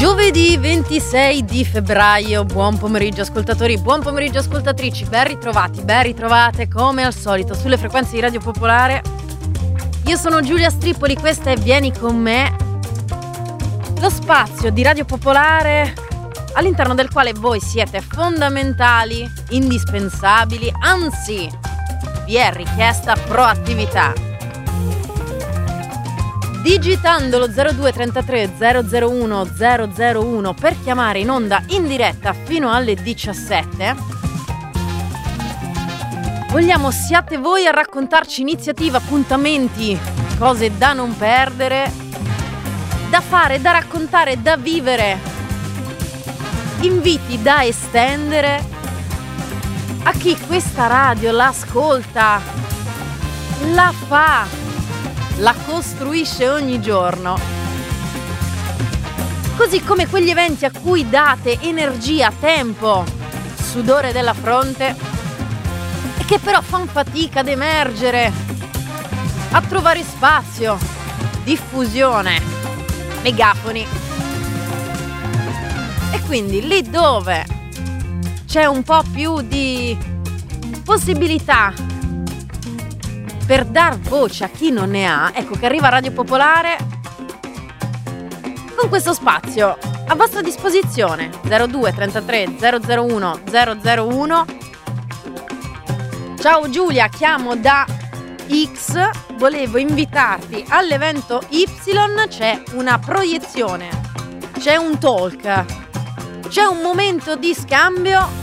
Giovedì 26 di febbraio, buon pomeriggio ascoltatori, buon pomeriggio ascoltatrici, ben ritrovati, ben ritrovate come al solito sulle frequenze di Radio Popolare. Io sono Giulia Stripoli, questa è Vieni con me, lo spazio di Radio Popolare all'interno del quale voi siete fondamentali, indispensabili, anzi vi è richiesta proattività. Digitando lo 0233 001 001 per chiamare in onda in diretta fino alle 17, vogliamo siate voi a raccontarci iniziative, appuntamenti, cose da non perdere, da fare, da raccontare, da vivere, inviti da estendere a chi questa radio l'ascolta, la fa, la costruisce ogni giorno, così come quegli eventi a cui date energia, tempo, sudore della fronte e che però fanno fatica ad emergere, a trovare spazio, diffusione, megafoni. E quindi lì dove c'è un po' più di possibilità per dar voce a chi non ne ha, ecco che arriva Radio Popolare con questo spazio a vostra disposizione. 02 33 001 001. Ciao Giulia, chiamo da X, volevo invitarti all'evento Y, c'è una proiezione, c'è un talk, c'è un momento di scambio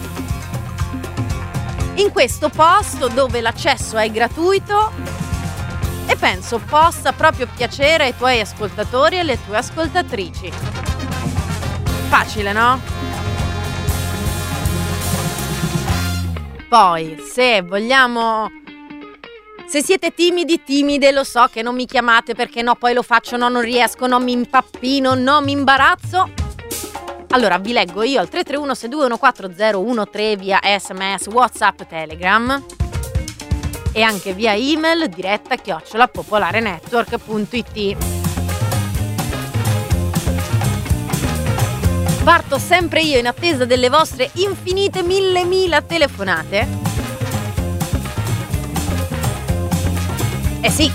in questo posto dove l'accesso è gratuito e penso possa proprio piacere ai tuoi ascoltatori e alle tue ascoltatrici. Facile, no? Poi, se vogliamo, se siete timide, lo so che non mi chiamate perché no, poi lo faccio, no, non riesco, no, mi impappino, no, mi imbarazzo. Allora vi leggo io al 331-6214-013 via SMS, WhatsApp, Telegram e anche via email diretta @popolarenetwork.it. Parto sempre io in attesa delle vostre infinite mille telefonate. Eh sì,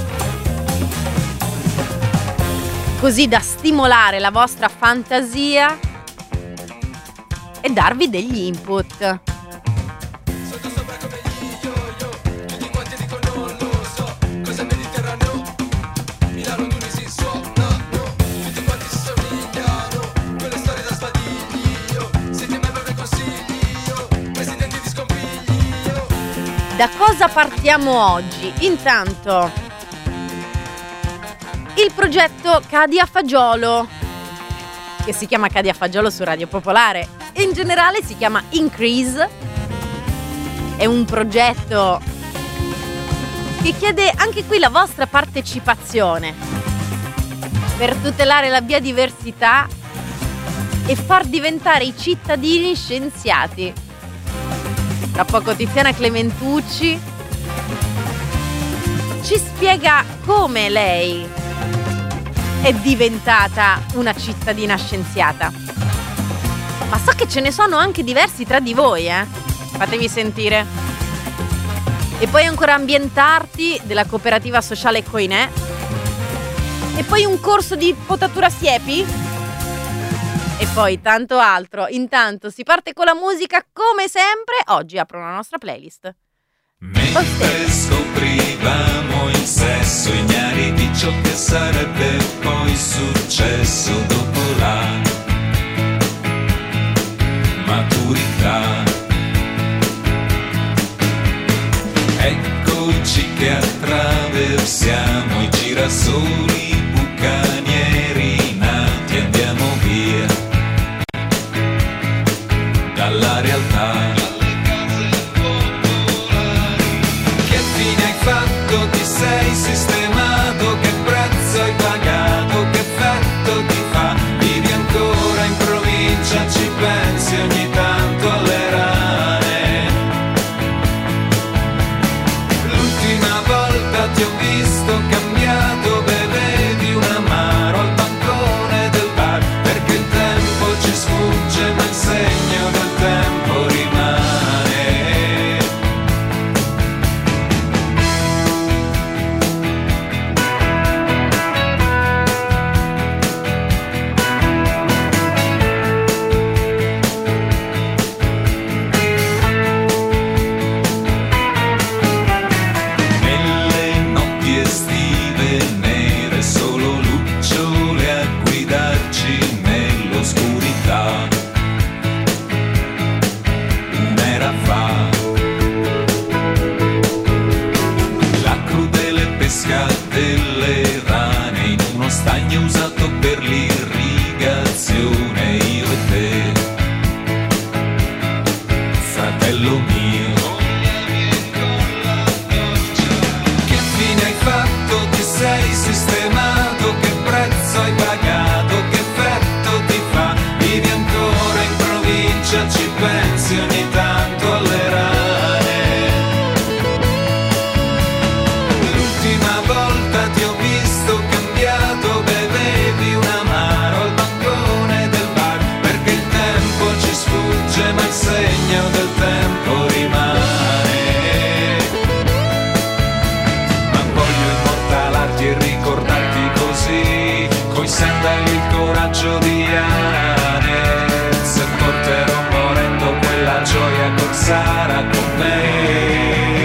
così da stimolare la vostra fantasia e darvi degli input. Da cosa partiamo oggi? Intanto il progetto Cadi a Fagiolo, che si chiama Cadi a Fagiolo su Radio Popolare, e in generale si chiama Increase. È un progetto che chiede anche qui la vostra partecipazione per tutelare la biodiversità e far diventare i cittadini scienziati. Tra poco Tiziana Clementucci ci spiega come lei è diventata una cittadina scienziata. Ma so che ce ne sono anche diversi tra di voi, Fatevi sentire. E poi ancora Ambientarti della cooperativa sociale Coinè. E poi un corso di potatura siepi. E poi tanto altro. Intanto si parte con la musica come sempre. Oggi apro la nostra playlist. Mentre scoprivamo il sesso ignari di ciò che sarebbe poi successo dopo la maturità. Eccoci che attraversiamo i girasoli bucanieri nati e andiamo via dalla realtà. Che fine hai fatto? Ti sei sistemato? Che prezzo hai pagato? Che avevi il coraggio di Anez, porterò morendo quella gioia con Sara con me.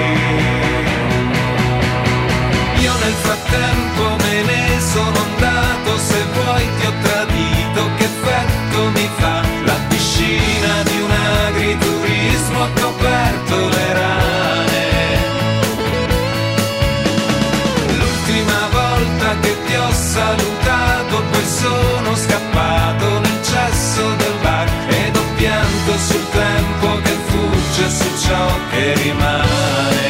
Io nel frattempo me ne sono andato, se vuoi ti ho tradito, che effetto mi fa? La piscina di un agriturismo ha coperto le rane. L'ultima volta che ti ho salutato, poi sono scappato nel cesso del bar ed ho pianto sul tempo che fugge, su ciò che rimane.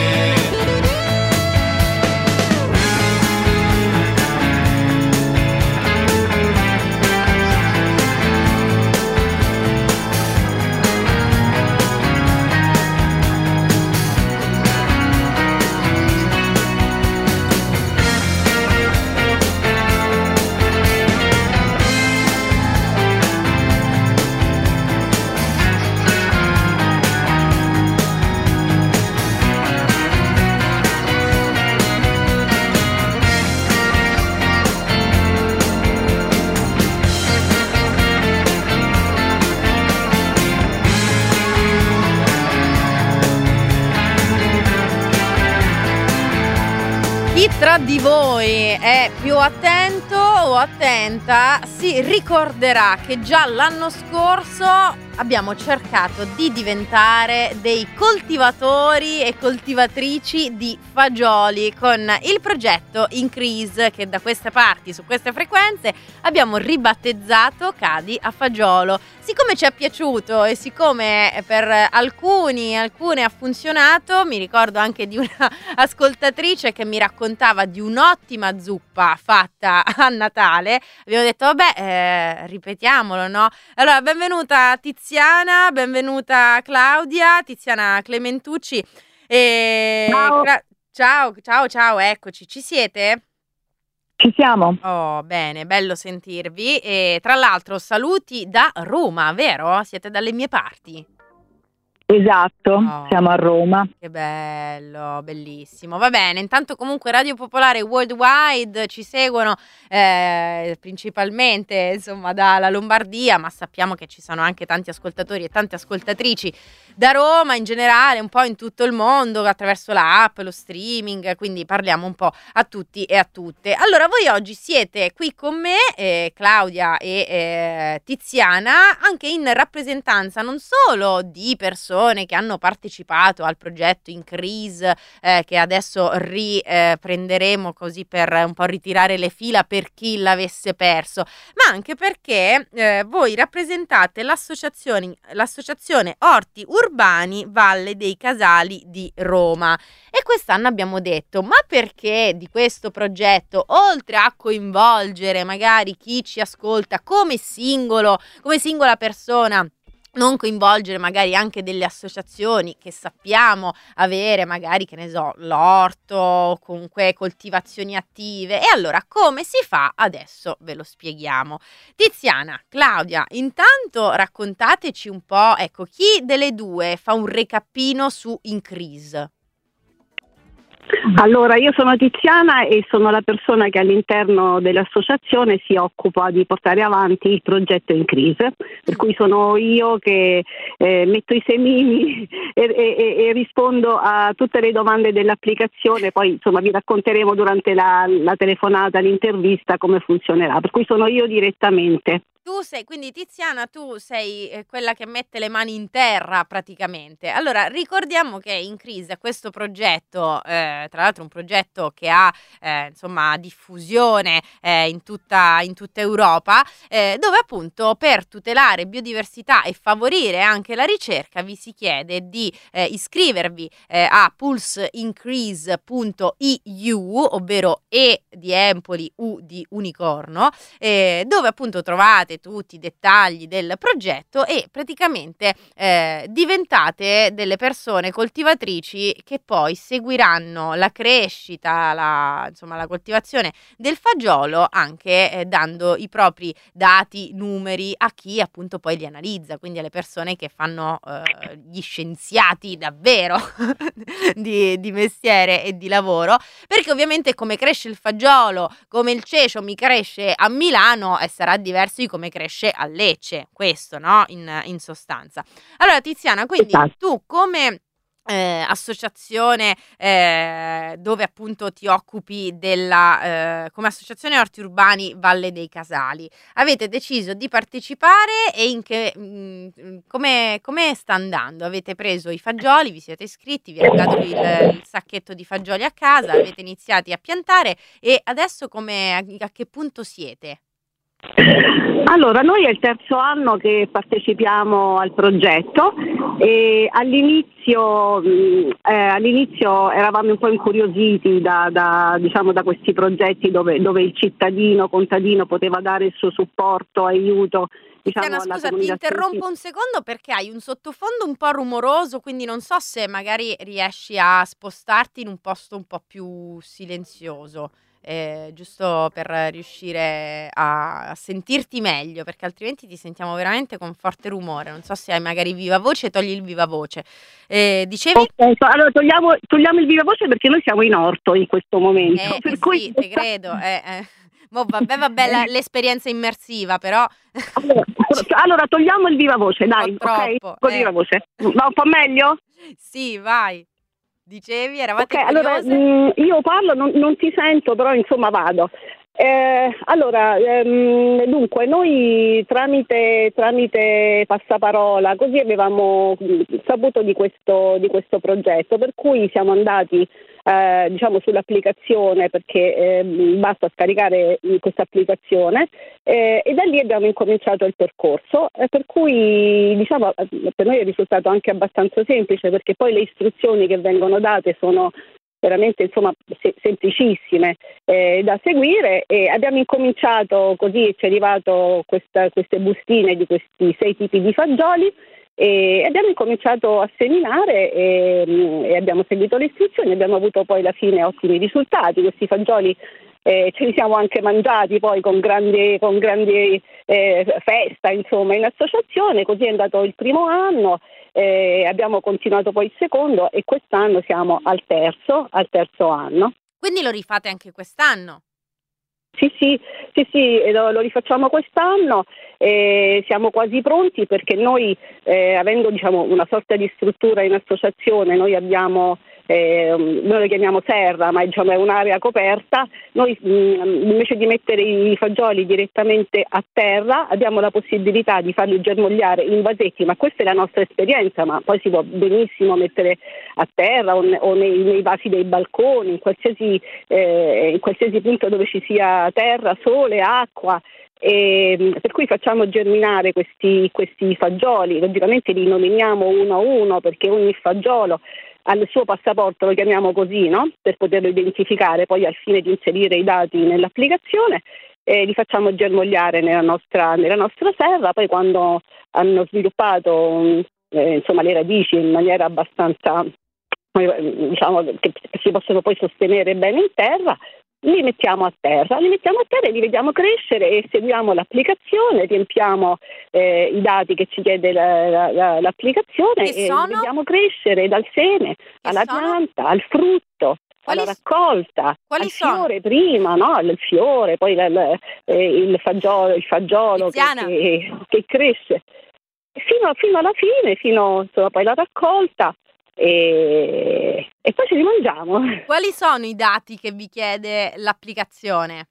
Chi tra di voi è più attento o attenta si ricorderà che già l'anno scorso abbiamo cercato di diventare dei coltivatori e coltivatrici di fagioli con il progetto Increase, che da queste parti, su queste frequenze, abbiamo ribattezzato Cadi a fagiolo. Siccome ci è piaciuto e siccome per alcune ha funzionato, mi ricordo anche di una ascoltatrice che mi raccontava di un'ottima zuppa fatta a Natale, abbiamo detto vabbè, ripetiamolo, no? Allora, benvenuta Tiziana, benvenuta Claudia, Tiziana Clementucci. Ciao, eccoci, ci siete? Ci siamo. Oh, bene, bello sentirvi. E tra l'altro saluti da Roma, vero? Siete dalle mie parti? Esatto, siamo a Roma. Che bello, bellissimo. Va bene, intanto comunque Radio Popolare Worldwide ci seguono principalmente insomma dalla Lombardia, ma sappiamo che ci sono anche tanti ascoltatori e tante ascoltatrici da Roma in generale, un po' in tutto il mondo attraverso la app, lo streaming, quindi parliamo un po' a tutti e a tutte. Allora, voi oggi siete qui con me, Claudia e Tiziana, anche in rappresentanza non solo di persone che hanno partecipato al progetto Increase, che adesso riprenderemo così per un po' ritirare le fila per chi l'avesse perso, ma anche perché voi rappresentate l'associazione Orti Urbani Valle dei Casali di Roma. E quest'anno abbiamo detto, ma perché di questo progetto, oltre a coinvolgere magari chi ci ascolta come singola persona, non coinvolgere magari anche delle associazioni che sappiamo avere magari, che ne so, l'orto, comunque coltivazioni attive. E allora come si fa? Adesso ve lo spieghiamo. Tiziana, Claudia, intanto raccontateci un po', ecco, chi delle due fa un recappino su Increase? Allora, io sono Tiziana e sono la persona che all'interno dell'associazione si occupa di portare avanti il progetto Increase, per cui sono io che metto i semini e rispondo a tutte le domande dell'applicazione. Poi insomma vi racconteremo durante la telefonata, l'intervista come funzionerà, per cui sono io direttamente. Quindi Tiziana, tu sei quella che mette le mani in terra praticamente. Allora, ricordiamo che Increase è questo progetto, tra l'altro un progetto che ha insomma diffusione in tutta Europa, dove appunto per tutelare biodiversità e favorire anche la ricerca vi si chiede di iscrivervi a pulseincrease.eu, ovvero E di Empoli, U di unicorno, dove appunto trovate tutti i dettagli del progetto e praticamente diventate delle persone coltivatrici che poi seguiranno seminano la crescita, insomma la coltivazione del fagiolo, anche dando i propri dati, numeri a chi appunto poi li analizza, quindi alle persone che fanno gli scienziati davvero di mestiere e di lavoro, perché ovviamente come cresce il fagiolo, come il cecio mi cresce a Milano e sarà diverso di come cresce a Lecce, questo, no? In sostanza. Allora Tiziana, quindi tu come associazione dove appunto ti occupi come associazione Orti Urbani Valle dei Casali, avete deciso di partecipare e come sta andando? Avete preso i fagioli, vi siete iscritti, vi è arrivato il sacchetto di fagioli a casa, avete iniziati a piantare e adesso a che punto siete? Allora, noi è il terzo anno che partecipiamo al progetto e all'inizio eravamo un po' incuriositi da questi progetti dove il cittadino contadino poteva dare il suo supporto, aiuto. Tiziana, scusa, ti interrompo un secondo perché hai un sottofondo un po' rumoroso, quindi non so se magari riesci a spostarti in un posto un po' più silenzioso. Giusto per riuscire a sentirti meglio, perché altrimenti ti sentiamo veramente con forte rumore. Non so se hai magari viva voce, togli il viva voce. Dicevi? Okay, allora togliamo il viva voce perché noi siamo in orto in questo momento. Per cui sì, te credo. Vabbè, l'esperienza immersiva, però. Allora togliamo il viva voce, dai, ok? Con il viva voce. Va un po' meglio? Sì, vai. Dicevi, eravate okay, allora io parlo, non ti sento, però insomma vado. Dunque noi tramite passaparola così avevamo saputo di questo progetto, per cui siamo andati sull'applicazione, perché basta scaricare questa applicazione e da lì abbiamo incominciato il percorso, per cui per noi è risultato anche abbastanza semplice, perché poi le istruzioni che vengono date sono veramente semplicissime da seguire, e abbiamo incominciato così, ci è arrivato queste bustine di questi 6 tipi di fagioli e abbiamo incominciato a seminare e abbiamo seguito le istruzioni, abbiamo avuto poi alla fine ottimi risultati. Questi fagioli ce li siamo anche mangiati poi con grande festa insomma in associazione. Così è andato il primo anno, abbiamo continuato poi il secondo e quest'anno siamo al terzo anno. Quindi lo rifate anche quest'anno? Sì, lo rifacciamo quest'anno, siamo quasi pronti, perché noi avendo una sorta di struttura in associazione, noi abbiamo noi lo chiamiamo serra, ma è un'area coperta. Noi invece di mettere i fagioli direttamente a terra abbiamo la possibilità di farli germogliare in vasetti, ma questa è la nostra esperienza, ma poi si può benissimo mettere a terra o nei vasi dei balconi, in qualsiasi punto dove ci sia terra, sole, acqua. Per cui facciamo germinare questi fagioli, logicamente li nominiamo uno a uno, perché ogni fagiolo ha il suo passaporto, lo chiamiamo così, no? Per poterlo identificare poi al fine di inserire i dati nell'applicazione. Li facciamo germogliare nella nostra serra. Poi quando hanno sviluppato le radici in maniera abbastanza che si possono poi sostenere bene in terra, li mettiamo a terra e li vediamo crescere e seguiamo l'applicazione, riempiamo i dati che ci chiede l'applicazione e li vediamo crescere dal seme alla pianta, al frutto, alla raccolta, al fiore prima, no? Il fiore, poi il fagiolo che cresce fino alla fine, fino poi alla raccolta. E poi ce li mangiamo. Quali sono i dati che vi chiede l'applicazione?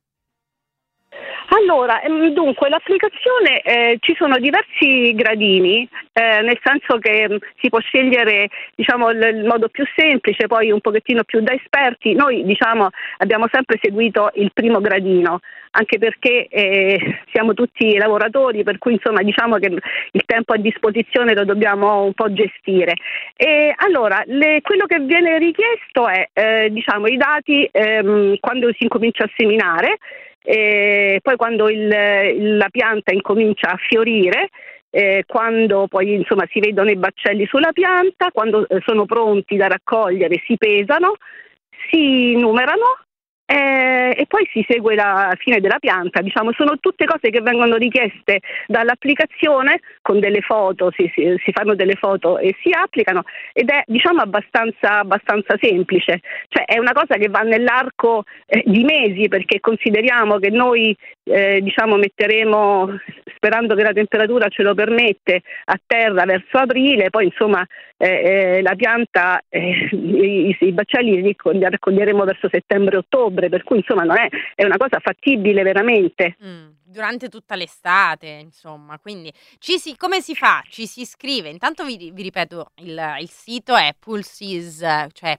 Allora, dunque l'applicazione ci sono diversi gradini, nel senso che si può scegliere il modo più semplice, poi un pochettino più da esperti. Noi abbiamo sempre seguito il primo gradino, anche perché siamo tutti lavoratori, per cui che il tempo a disposizione lo dobbiamo un po' gestire. E allora quello che viene richiesto è i dati quando si incomincia a seminare. Poi quando la pianta incomincia a fiorire, quando poi si vedono i baccelli sulla pianta, quando sono pronti da raccogliere si pesano. si numerano e poi si segue la fine della pianta. Diciamo, sono tutte cose che vengono richieste dall'applicazione con delle foto, si fanno delle foto e si applicano, ed è, diciamo, abbastanza semplice. Cioè è una cosa che va nell'arco di mesi, perché consideriamo che noi diciamo metteremo, sperando che la temperatura ce lo permette, a terra verso aprile, poi insomma la pianta, i baccelli li raccoglieremo verso settembre-ottobre, per cui insomma è una cosa fattibile veramente. Durante tutta l'estate, insomma, quindi come si fa? Ci si iscrive, intanto vi ripeto, il sito è pulses, cioè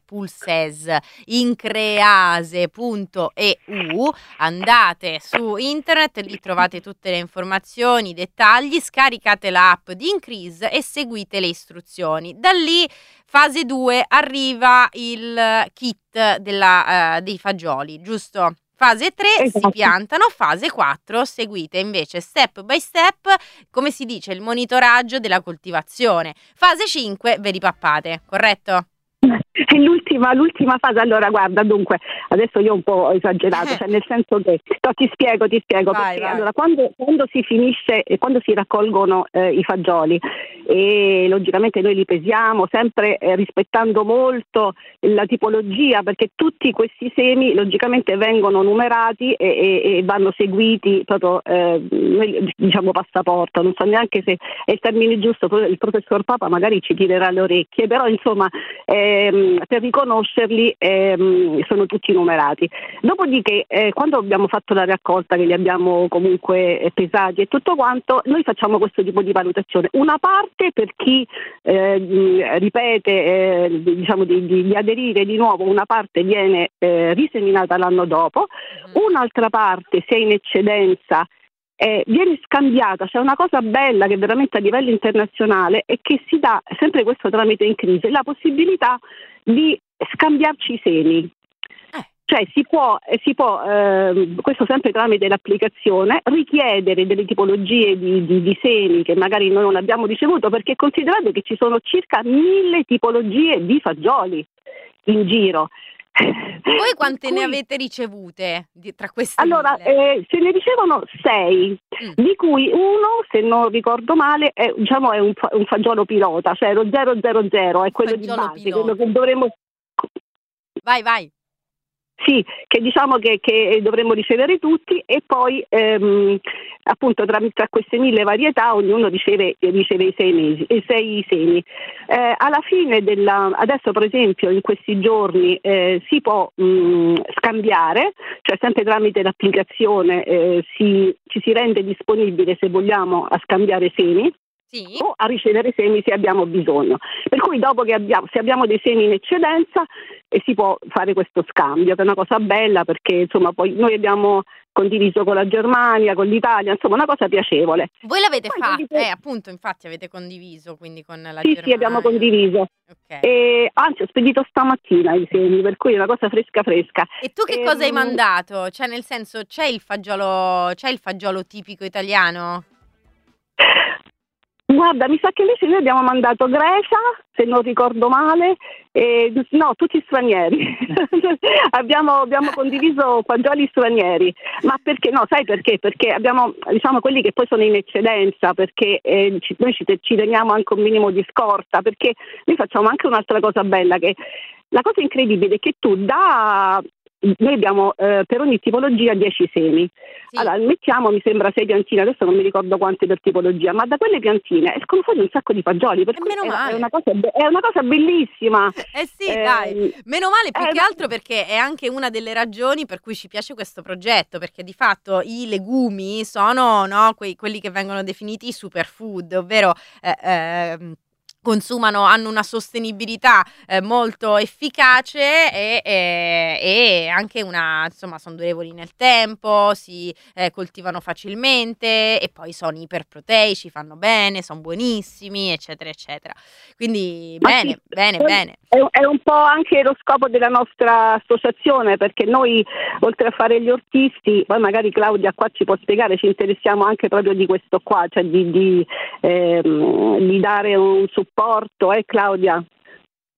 pulsesincrease.eu, andate su internet, lì trovate tutte le informazioni, i dettagli, scaricate l'app di Increase e seguite le istruzioni. Da lì, fase 2, arriva il kit dei fagioli, giusto? Fase 3 esatto. Si piantano, fase 4 seguite invece step by step, come si dice, il monitoraggio della coltivazione. Fase 5 ve li pappate, corretto? È l'ultima fase. Allora guarda, dunque adesso io ho un po' esagerato, cioè nel senso che ti spiego Vai, perché vai. allora quando si finisce e quando si raccolgono i fagioli, e logicamente noi li pesiamo sempre rispettando molto la tipologia, perché tutti questi semi logicamente vengono numerati e vanno seguiti proprio noi diciamo passaporto, non so neanche se è il termine giusto, il professor Papa magari ci tirerà le orecchie, però insomma per riconoscerli sono tutti numerati. Dopodiché quando abbiamo fatto la raccolta, che li abbiamo comunque pesati e tutto quanto, noi facciamo questo tipo di valutazione. Una parte per chi ripete diciamo di aderire di nuovo, una parte viene riseminata l'anno dopo, un'altra parte, se è in eccedenza, viene scambiata. C'è una cosa bella che veramente a livello internazionale è che si dà, sempre questo tramite Increase, la possibilità di scambiarci i semi. Cioè si può questo sempre tramite l'applicazione, richiedere delle tipologie di semi che magari noi non abbiamo ricevuto, perché considerate che ci sono circa 1000 tipologie di fagioli in giro. Voi quante ne avete ricevute tra queste? Allora, se ne ricevono 6, di cui uno, se non ricordo male, è un fagiolo pilota, cioè lo 000, è quello di base, quello che dovremmo... Vai. Sì, che diciamo che dovremmo ricevere tutti, e poi appunto tra queste 1000 varietà ognuno riceve i 6 semi. Alla fine adesso per esempio in questi giorni si può scambiare, cioè sempre tramite l'applicazione ci si rende disponibile, se vogliamo, a scambiare semi. Sì. O a ricevere semi se abbiamo bisogno. Per cui dopo che se abbiamo dei semi in eccedenza si può fare questo scambio, che è una cosa bella, perché insomma poi noi abbiamo condiviso con la Germania, con l'Italia, insomma una cosa piacevole. Voi l'avete fatta, appunto, infatti avete condiviso quindi con la Germania. Sì, abbiamo condiviso. Okay. Anzi, ho spedito stamattina i semi, per cui è una cosa fresca. E tu che cosa hai mandato? Cioè, nel senso, c'è il fagiolo tipico italiano? Guarda, mi sa che invece noi abbiamo mandato Grecia, se non ricordo male, no, tutti stranieri. abbiamo condiviso fagioli stranieri, ma perché no? Sai perché? Perché abbiamo, diciamo, quelli che poi sono in eccedenza, perché noi ci teniamo anche un minimo di scorta, perché noi facciamo anche un'altra cosa bella, che la cosa incredibile è che noi abbiamo per ogni tipologia 10 semi. Sì. Allora mettiamo, mi sembra, 6 piantine, adesso non mi ricordo quante per tipologia, ma da quelle piantine escono fuori un sacco di fagioli, per cui è una cosa bellissima. Sì, dai, meno male, più che altro perché è anche una delle ragioni per cui ci piace questo progetto, perché di fatto i legumi sono, no, quelli che vengono definiti superfood, ovvero hanno una sostenibilità molto efficace e anche insomma, sono durevoli nel tempo, si coltivano facilmente e poi sono iperproteici, fanno bene, sono buonissimi, eccetera, eccetera. Quindi bene. È un po' anche lo scopo della nostra associazione, perché noi, oltre a fare gli ortisti, poi magari Claudia qua ci può spiegare, ci interessiamo anche proprio di questo qua, cioè di dare un supporto, Claudia?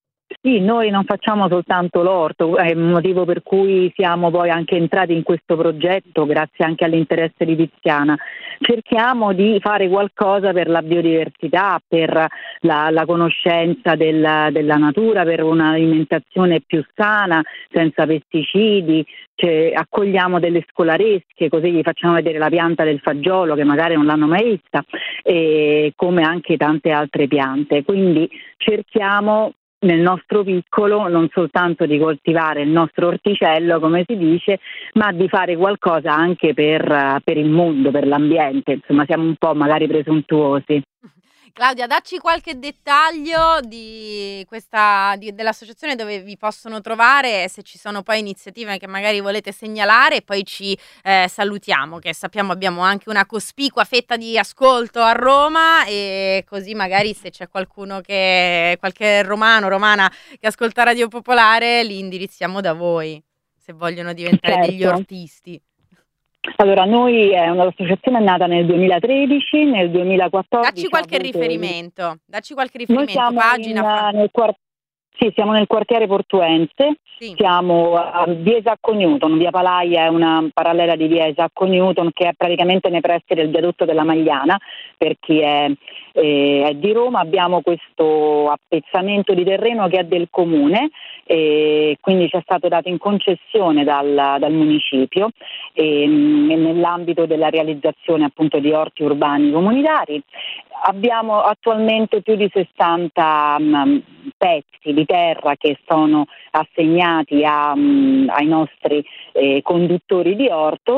Sì, noi non facciamo soltanto l'orto, è il motivo per cui siamo poi anche entrati in questo progetto, grazie anche all'interesse di Tiziana. Cerchiamo di fare qualcosa per la biodiversità, per la conoscenza della natura, per un'alimentazione più sana, senza pesticidi. Cioè, accogliamo delle scolaresche, così gli facciamo vedere la pianta del fagiolo che magari non l'hanno mai vista, e come anche tante altre piante. Quindi cerchiamo nel nostro piccolo non soltanto di coltivare il nostro orticello, come si dice, ma di fare qualcosa anche per il mondo, per l'ambiente. Insomma, siamo un po' magari presuntuosi. Claudia, dacci qualche dettaglio dell'associazione, dove vi possono trovare, se ci sono poi iniziative che magari volete segnalare, e poi ci salutiamo, che sappiamo abbiamo anche una cospicua fetta di ascolto a Roma, e così magari se c'è qualche romana che ascolta Radio Popolare, li indirizziamo da voi, se vogliono diventare degli ortisti. Allora, noi è un'associazione nata nel 2013, nel 2014... Dacci qualche riferimento, Noi siamo pagina. Sì, siamo nel quartiere portuense, sì. Siamo a via Isacco Newton, via Palaia è una parallela di via Isacco Newton, che è praticamente nei pressi del viadotto della Magliana, per chi è di Roma. Abbiamo questo appezzamento di terreno che è del comune, e quindi ci è stato dato in concessione dal municipio, e nell'ambito della realizzazione appunto di orti urbani comunitari. Abbiamo attualmente più di 60 pezzi di terra che sono assegnati ai nostri conduttori di orto,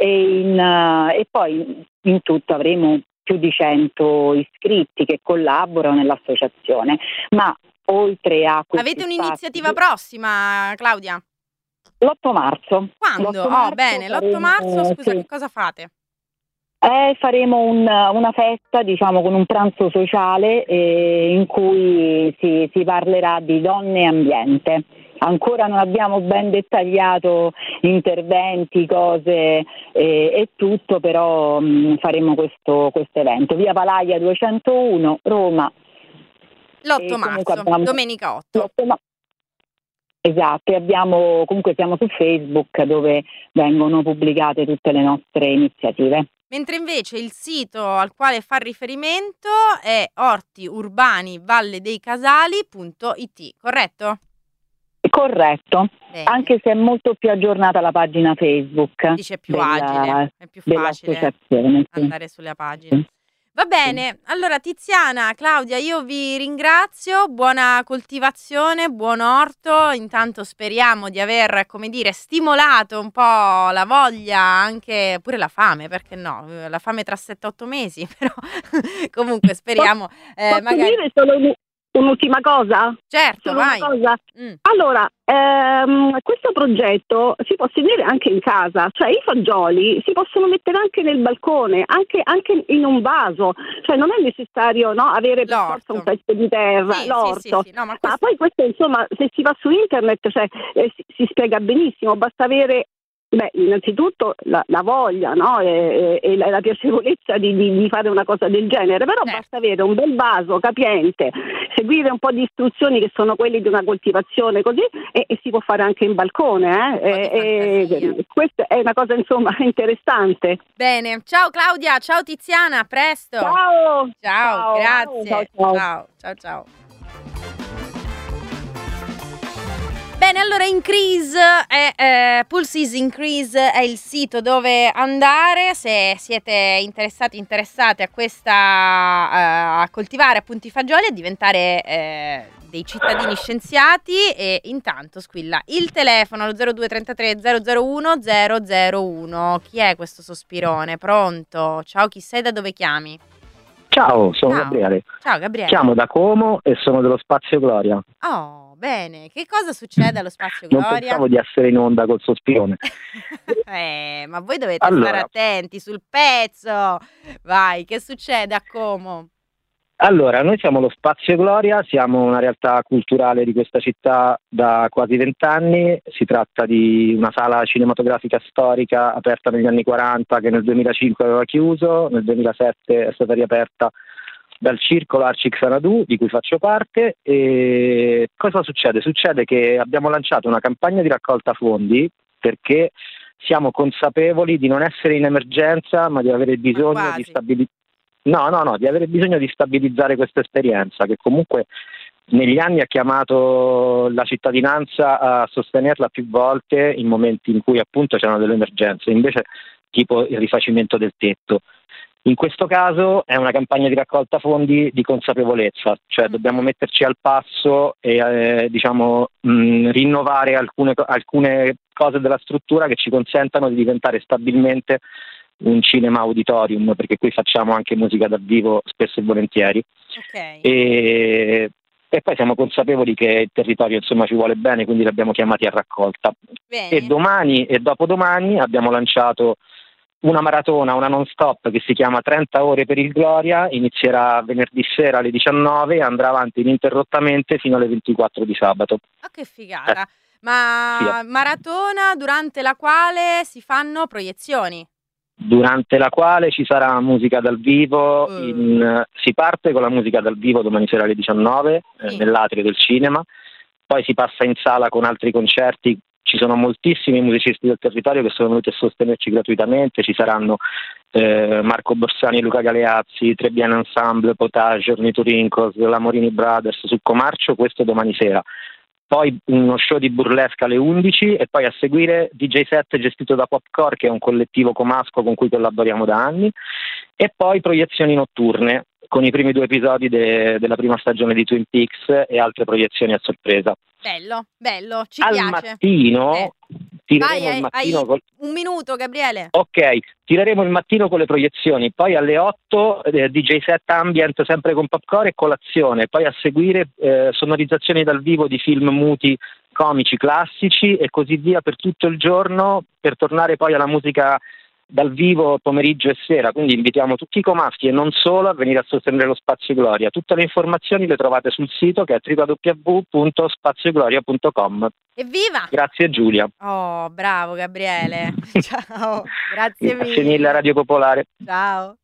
e poi in tutto avremo più di 100 iscritti che collaborano nell'associazione. Ma oltre a avete un'iniziativa prossima, Claudia? L'8 marzo. Quando? L'8 marzo, scusa, sì. Che cosa fate? Faremo una festa, diciamo, con un pranzo sociale in cui si parlerà di donne e ambiente. Ancora non abbiamo ben dettagliato interventi, cose e tutto, però faremo questo evento. Via Palaia 201, Roma. L'8 marzo, domenica 8. Esatto, e siamo su Facebook, dove vengono pubblicate tutte le nostre iniziative. Mentre invece il sito al quale fa riferimento è ortiurbanivalledeicasali.it, corretto? Corretto. Bene. Anche se è molto più aggiornata la pagina Facebook. Dice è più agile, è più facile andare sulla pagina. Sì. Va bene, allora Tiziana, Claudia, io vi ringrazio, buona coltivazione, buon orto, intanto speriamo di aver, come dire, stimolato un po' la voglia, anche pure la fame, perché no, la fame tra 7-8 mesi, però comunque speriamo. Posso dire solo un'ultima cosa? Certo, vai. Allora, questo progetto si può seguire anche in casa, cioè i fagioli si possono mettere anche nel balcone, anche in un vaso, cioè non è necessario avere per forza un pezzo di terra, l'orto. Sì. No, ma poi questo, insomma, se si va su internet, cioè, si spiega benissimo, basta avere innanzitutto la voglia, no? e la piacevolezza di fare una cosa del genere, però basta avere un bel vaso capiente, seguire un po' di istruzioni che sono quelli di una coltivazione così, e si può fare anche in balcone. Questa è una cosa, insomma, interessante. Bene, ciao Claudia, ciao Tiziana, a presto. Ciao, grazie. Ciao. Bene, allora Increase Pulses Increase è il sito dove andare se siete interessate a a coltivare appunto i fagioli, a diventare dei cittadini scienziati. E intanto squilla il telefono allo 0233 001 001. Chi è questo sospirone? Pronto? Ciao, chi sei, da dove chiami? Ciao, sono Gabriele. Ciao Gabriele. Chiamo da Como e sono dello Spazio Gloria. Oh, bene. Che cosa succede allo Spazio Gloria? Non pensavo di essere in onda col sospirone. Ma voi dovete stare attenti sul pezzo. Vai, che succede a Como? Allora, noi siamo lo Spazio Gloria, siamo una realtà culturale di questa città da quasi 20 anni. Si tratta di una sala cinematografica storica aperta negli anni 40 che nel 2005 aveva chiuso, nel 2007 è stata riaperta dal circolo Arci Xanadu, di cui faccio parte. E cosa succede? Succede che abbiamo lanciato una campagna di raccolta fondi perché siamo consapevoli di non essere in emergenza, ma di avere bisogno di di avere bisogno di stabilizzare questa esperienza, che comunque negli anni ha chiamato la cittadinanza a sostenerla più volte in momenti in cui appunto c'erano delle emergenze, invece tipo il rifacimento del tetto. In questo caso è una campagna di raccolta fondi di consapevolezza, cioè dobbiamo metterci al passo e rinnovare alcune cose della struttura che ci consentano di diventare stabilmente un cinema auditorium, perché qui facciamo anche musica dal vivo spesso e volentieri. Okay. E poi siamo consapevoli che il territorio insomma ci vuole bene, quindi li abbiamo chiamati a raccolta. Bene. E domani e dopodomani abbiamo lanciato una maratona, una non stop che si chiama 30 ore per il Gloria, inizierà venerdì sera alle 19 e andrà avanti ininterrottamente fino alle 24 di sabato. Ah, che figata! Ma sì. Maratona durante la quale si fanno proiezioni? Durante la quale ci sarà musica dal vivo, si parte con la musica dal vivo domani sera alle 19 nell'atrio del cinema, poi si passa in sala con altri concerti. Ci sono moltissimi musicisti del territorio che sono venuti a sostenerci gratuitamente, ci saranno Marco Borsani e Luca Galeazzi, Trebbiano Ensemble, Potage, Orniturincos, la Morini Brothers, Succo Marcio, questo domani sera. Poi uno show di burlesca alle 11 e poi a seguire DJ set gestito da Popcore, che è un collettivo comasco con cui collaboriamo da anni, e poi proiezioni notturne con i primi 2 episodi della prima stagione di Twin Peaks e altre proiezioni a sorpresa. Bello, ci al piace. Mattino tireremo il mattino hai un minuto, Gabriele. Ok, tireremo il mattino con le proiezioni, poi alle 8 DJ set ambient sempre con Popcore e colazione, poi a seguire sonorizzazioni dal vivo di film muti comici classici e così via per tutto il giorno, per tornare poi alla musica dal vivo pomeriggio e sera, quindi invitiamo tutti i comaschi e non solo a venire a sostenere lo Spazio Gloria. Tutte le informazioni le trovate sul sito che è www.spaziogloria.com. Evviva! Grazie Giulia. Oh, bravo Gabriele. Ciao, grazie mille a Radio Popolare. Ciao.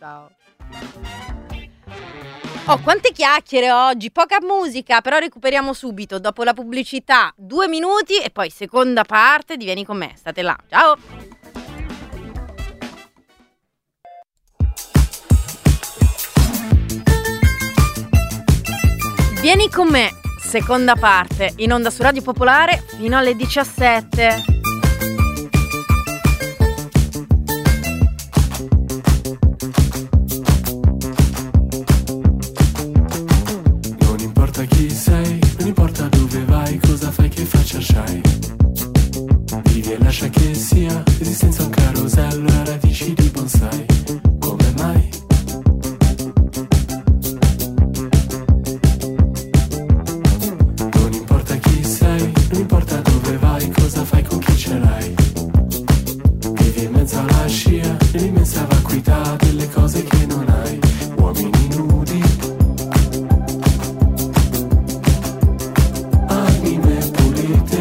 Oh, quante chiacchiere oggi, poca musica, però recuperiamo subito dopo la pubblicità 2 minuti e poi seconda parte di Vieni con me. State là. Ciao! Vieni con me, seconda parte, in onda su Radio Popolare fino alle 17. Non importa chi sei, non importa dove vai, cosa fai, che faccia c'hai. Vivi e lascia che sia esistenza un carosello a radici di bonsai. Come mai? Non importa dove vai, cosa fai, con chi ce l'hai. Vivi in mezzo alla scia, nell'immensa vacuità delle cose che non hai. Uomini nudi, anime pulite.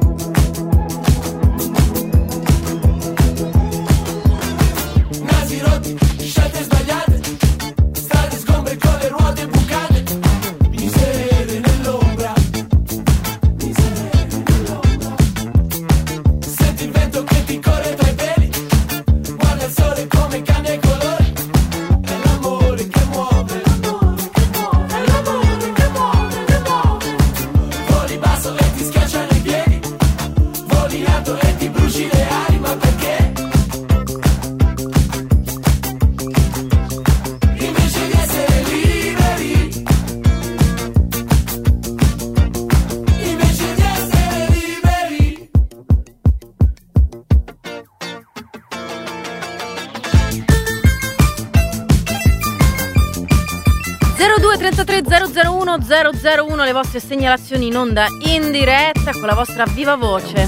Nasi rotti, scelte sbagliate, strade sgombre con le ruote bucate. Miserie nell'ombra. Senti il vento che ti corre tra i peli, guarda il sole come cambia i colori. È l'amore che muove, è l'amore che muove. Voli basso e ti schiacciano i piedi, voli alto e ti bruci le ali, ma perché? Invece di essere liberi, invece di essere liberi. 02 33 001 001, le vostre segnalazioni in onda in diretta con la vostra viva voce.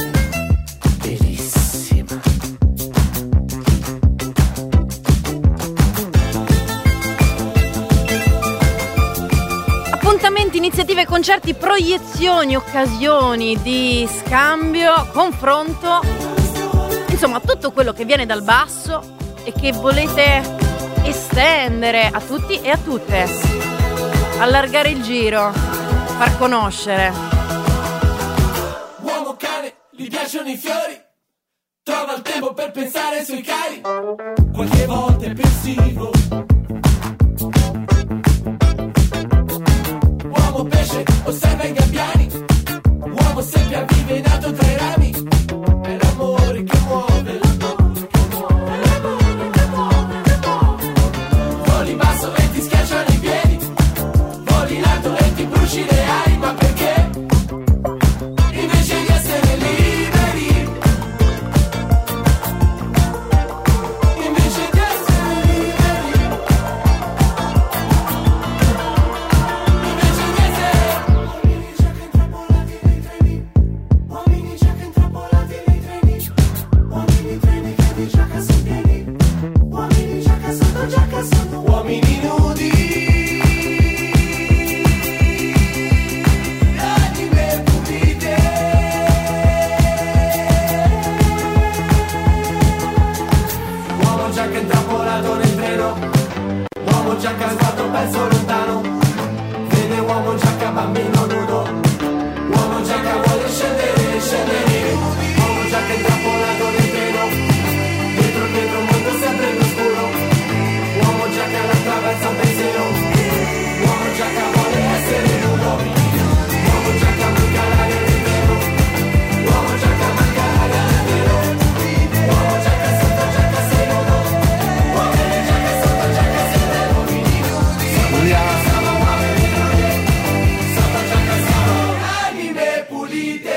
Verissima. Appuntamenti, iniziative, concerti, proiezioni, occasioni di scambio, confronto, insomma tutto quello che viene dal basso e che volete estendere estendere a tutti e a tutte, allargare il giro, far conoscere. Uomo cane, gli piacciono i fiori, trova il tempo per pensare ai suoi cari, qualche volta è pensivo. Uomo pesce, osserva i gabbiani, uomo sempre avvivenato tra i rami, è l'amore che muove, voli basso e ti schiacciano i piedi, voli in alto e ti bruci le ali, ma perché? Invece di essere liberi, invece di essere liberi, invece di essere uomini giacca intrappolati nei treni, uomini treni che di giacca sono pieni, uomini giacca sono uomini nudi, anime pulite, uomo giacca intrappolato nel treno, uomo giacca sguardo perso lontano, vede uomo giacca bambino nudo, uomo giacca vuole scendere nudi, uomo giacca intrappolato nel treno, dietro un mondo sempre più scuro, uomo giacca attraversa un pensiero, uomo giacca vuole essere nudo, uomo giacca manca l'aria nel treno, uomo giacca manca l'aria nel treno, uomo giacca sotto giacca sei nudo, uomini giacca sotto giacca sei nudo, siamo uomini nudi, sotto giacca siamo anime pulite.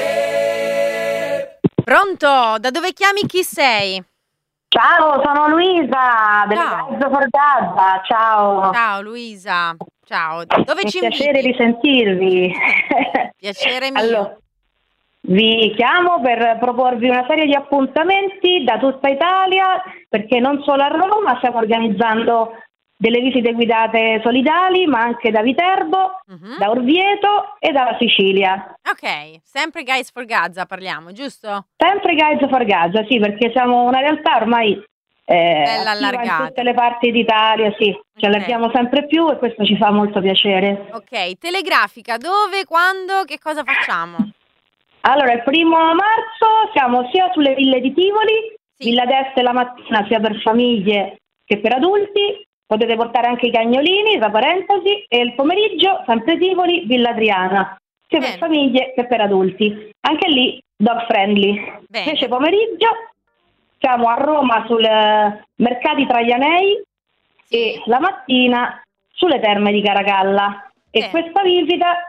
Pronto? Da dove chiami? Chi sei? Ciao, sono Luisa delle Ciao. Guides for Gaza. Ciao. Ciao Luisa, ciao. Dove È ci piacere inviti? risentirvi. Piacere mio. Allora, vi chiamo per proporvi una serie di appuntamenti da tutta Italia, perché non solo a Roma stiamo organizzando delle visite guidate solidali, ma anche da Viterbo, Mhm. da Orvieto e dalla Sicilia. Ok, sempre Guys for Gaza parliamo, giusto? Sempre Guides for Gaza, sì, perché siamo una realtà ormai attiva allargata. in tutte le parti d'Italia, sì, ci Ok. allarghiamo sempre più e questo ci fa molto piacere. Ok, telegrafica, dove, quando, che cosa facciamo? Allora, il 1° marzo siamo sia sulle ville di Tivoli, Sì. Villa d'Este la mattina sia per famiglie che per adulti, potete portare anche i cagnolini, tra parentesi, e il pomeriggio sempre Tivoli, Villa Adriana, sia Bene. per famiglie che per adulti, anche lì dog friendly. Bene. Invece pomeriggio siamo a Roma sul Mercati Traianei e la mattina sulle Terme di Caracalla. E Bene. questa visita,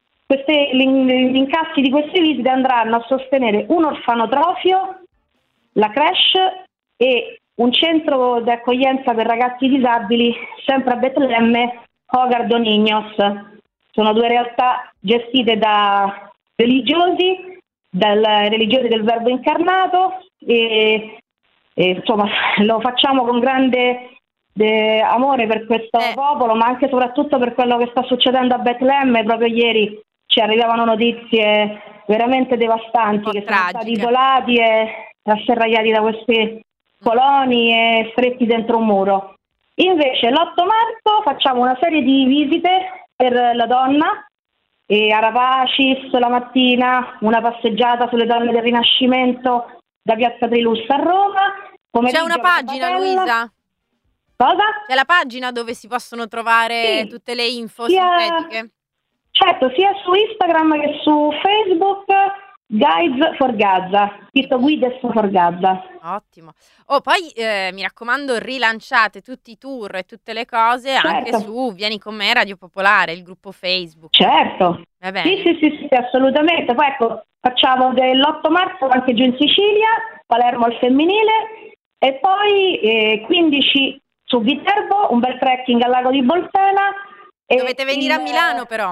gli incassi di queste visite andranno a sostenere un orfanotrofio, la creche e un centro di accoglienza per ragazzi disabili sempre a Betlemme, Hogar do Niños. Sono due realtà gestite da religiosi del Verbo incarnato e insomma lo facciamo con grande amore per questo popolo, ma anche e soprattutto per quello che sta succedendo a Betlemme. Proprio ieri ci arrivavano notizie veramente devastanti, che sono stati isolati e asserragliati da questi coloni e stretti dentro un muro. Invece l'8 marzo facciamo una serie di visite per la donna, e Arapacis la mattina, una passeggiata sulle donne del Rinascimento da Piazza Trilussa a Roma. C'è una pagina, Luisa? Cosa? C'è la pagina dove si possono trovare Sì. tutte le info Sia- sintetiche? Certo, sia su Instagram che su Facebook, Guides for Gaza, scritto Guides for Gaza. Ottimo. Oh, poi mi raccomando, rilanciate tutti i tour e tutte le cose anche Certo. su Vieni con me Radio Popolare, il gruppo Facebook. Certo. Va bene. Sì, assolutamente. Poi ecco, facciamo dell'8 marzo anche giù in Sicilia, Palermo al femminile, e poi 15 su Viterbo, un bel trekking al lago di Bolsena. E Dovete venire a Milano però.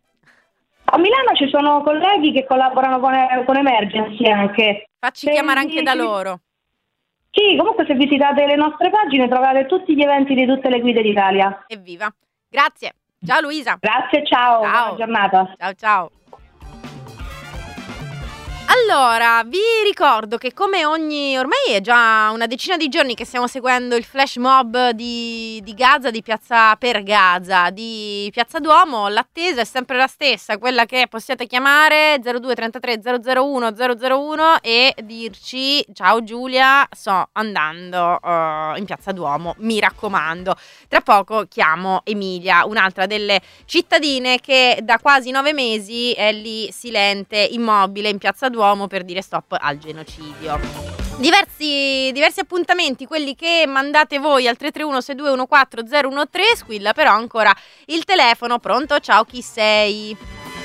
A Milano ci sono colleghi che collaborano con Emergency anche. Facci Se chiamare anche da vi- loro. Sì, comunque se visitate le nostre pagine trovate tutti gli eventi di tutte le guide d'Italia. Evviva. Grazie. Ciao Luisa. Grazie, ciao. Ciao. Buona giornata. Ciao ciao. Allora, vi ricordo che come ormai è già una decina di giorni che stiamo seguendo il flash mob di Gaza, di Piazza per Gaza, di Piazza Duomo. L'attesa è sempre la stessa, quella che possiate chiamare 0233 001 001 e dirci: ciao Giulia, sto andando in Piazza Duomo, mi raccomando. Tra poco chiamo Emilia, un'altra delle cittadine che da quasi 9 mesi è lì silente, immobile in Piazza Duomo per dire stop al genocidio. Diversi appuntamenti, quelli che mandate voi al 331 6214 013. Squilla però ancora il telefono. Pronto? Ciao, chi sei?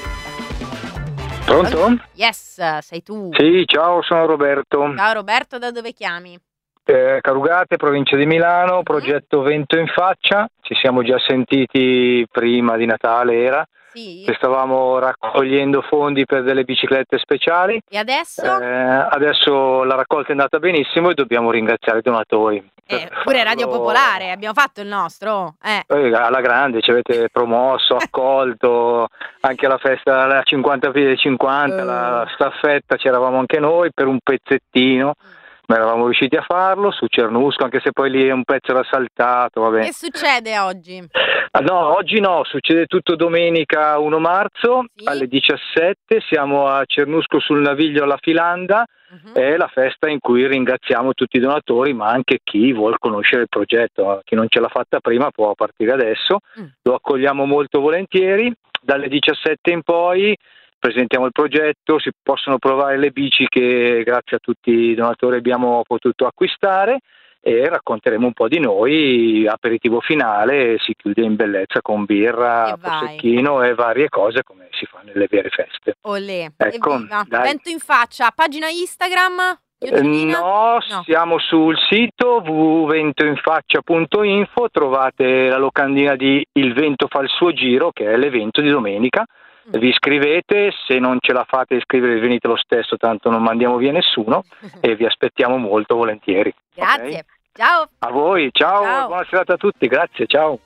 Pronto? Yes, sei tu. Sì, ciao, sono Roberto. Ciao Roberto, da dove chiami? Carugate, provincia di Milano, progetto Vento in Faccia. Ci siamo già sentiti prima di Natale, era? Sì. Che stavamo raccogliendo fondi per delle biciclette speciali. E adesso? Adesso la raccolta è andata benissimo e dobbiamo ringraziare i donatori. Pure Radio Popolare, abbiamo fatto il nostro. Alla grande, ci avete promosso, accolto, anche alla festa, la 50 piedi 50, la staffetta, c'eravamo anche noi per un pezzettino. Ma eravamo riusciti a farlo su Cernusco, anche se poi lì un pezzo era saltato. Vabbè. Che succede oggi? No, oggi no, succede tutto domenica 1 marzo alle 17, siamo a Cernusco sul Naviglio alla Filanda, è la festa in cui ringraziamo tutti i donatori, ma anche chi vuol conoscere il progetto, chi non ce l'ha fatta prima può partire adesso, lo accogliamo molto volentieri, dalle 17 in poi presentiamo il progetto, si possono provare le bici che grazie a tutti i donatori abbiamo potuto acquistare e racconteremo un po' di noi, aperitivo finale, si chiude in bellezza con birra, prosecchino e varie cose come si fa nelle vere feste. Olè, ecco, Vento in Faccia, pagina Instagram? No, siamo sul sito www.ventoinfaccia.info, trovate la locandina di Il Vento fa il suo giro, che è l'evento di domenica. Vi iscrivete, se non ce la fate iscrivere venite lo stesso, tanto non mandiamo via nessuno e vi aspettiamo molto volentieri. Grazie, okay? Ciao. A voi, ciao, buona serata a tutti, grazie, ciao.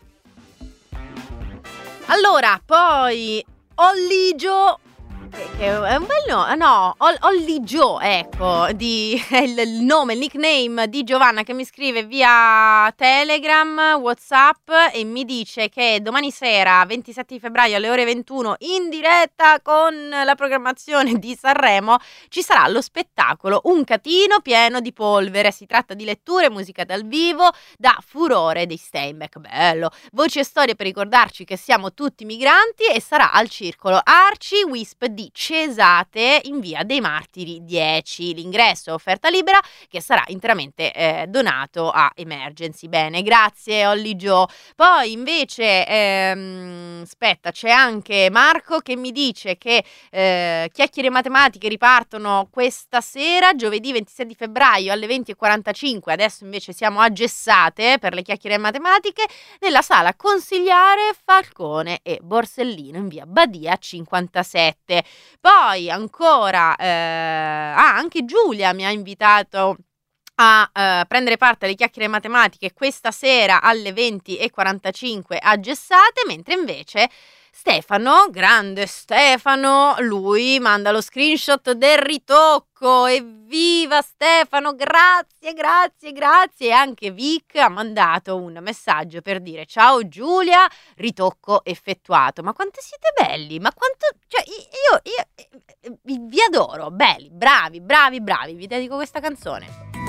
Allora, poi Olligio, che è un bel nome, no, Olligio, ecco, è il nome, il nickname di Giovanna che mi scrive via Telegram, WhatsApp e mi dice che domani sera, 27 febbraio alle ore 21, in diretta con la programmazione di Sanremo, ci sarà lo spettacolo Un catino pieno di polvere. Si tratta di letture, musica dal vivo, da Furore dei Steinbeck, bello, voci e storie per ricordarci che siamo tutti migranti, e sarà al Circolo Arci Wisp di Cesate in via dei Martiri 10. L'ingresso è offerta libera che sarà interamente donato a Emergency. Bene, grazie Olli Joe. Poi invece aspetta, c'è anche Marco che mi dice che Chiacchiere Matematiche ripartono questa sera, giovedì 26 di febbraio alle 20:45. Adesso invece siamo a Gessate per le Chiacchiere Matematiche nella sala Consigliare Falcone e Borsellino in via Badia 57. Poi ancora anche Giulia mi ha invitato a prendere parte alle Chiacchiere Matematiche questa sera alle 20:45 a Gessate, mentre invece Stefano, grande Stefano, lui manda lo screenshot del ritocco. Evviva Stefano, grazie. E anche Vic ha mandato un messaggio per dire ciao Giulia, ritocco effettuato. Ma quanto siete belli, ma quanto, cioè io vi adoro, belli, bravi, vi dedico questa canzone.